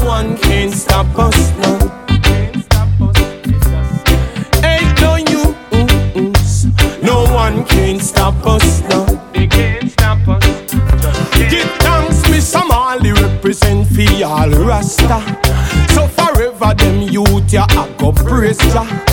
one can stop us, no. Ain't no use. No one can stop us, no. They can't stop us. Give thanks, me Somali represent for all Rasta. So forever them youth ya a go praise ya.